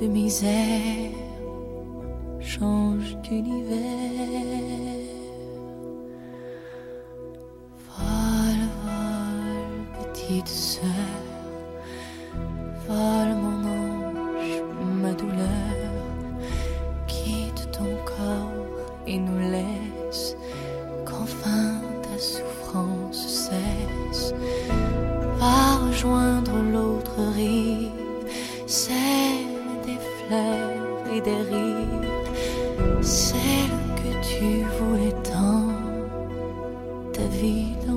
de misère change d'univers. Vole, vole, petite sœur, vole mon ange, ma douleur, quitte ton corps et nous laisse qu'enfin ta souffrance cesse. Va rejoindre l'autre rive, celle des fleurs et des rires, celle que tu voulais tant, ta vie dans